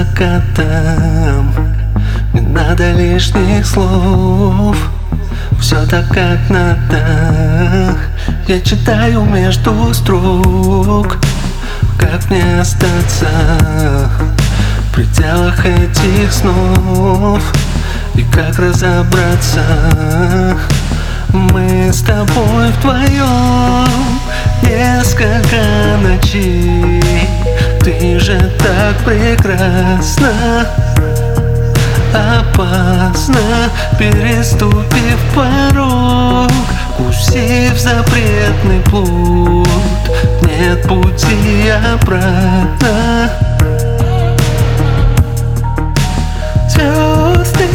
закатом. Не надо лишних слов, все так как надо. Я читаю между строк, как мне остаться в пределах этих снов, и как разобраться. Мы с тобой вдвоем несколько ночей. Ты же так прекрасна, опасно, переступив порог, кусив запретный плод. Нет пути обратно. Звезды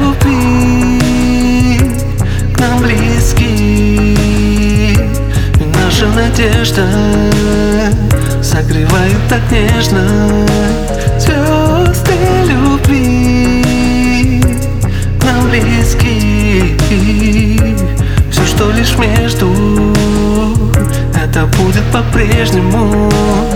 любви к нам близки, и наша надежда согревает так нежно. Звезды любви к нам близки, все, что лишь между, это будет по-прежнему.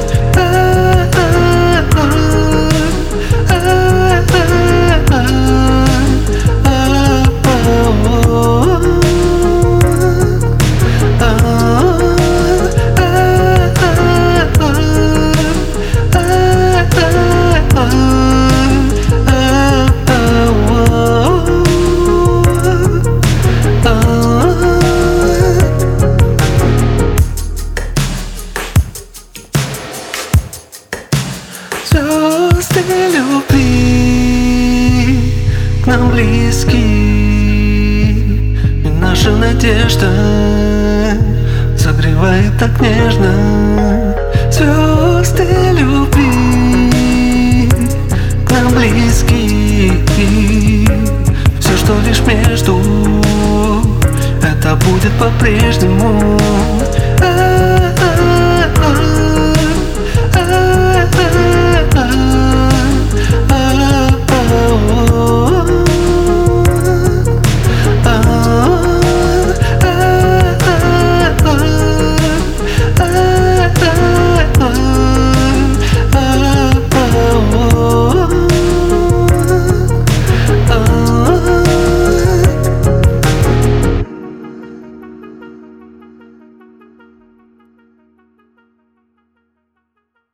Звезды любви к нам близки, и наша надежда согревает так нежно. Звезды любви к нам близки, все, что лишь между, это будет по-прежнему.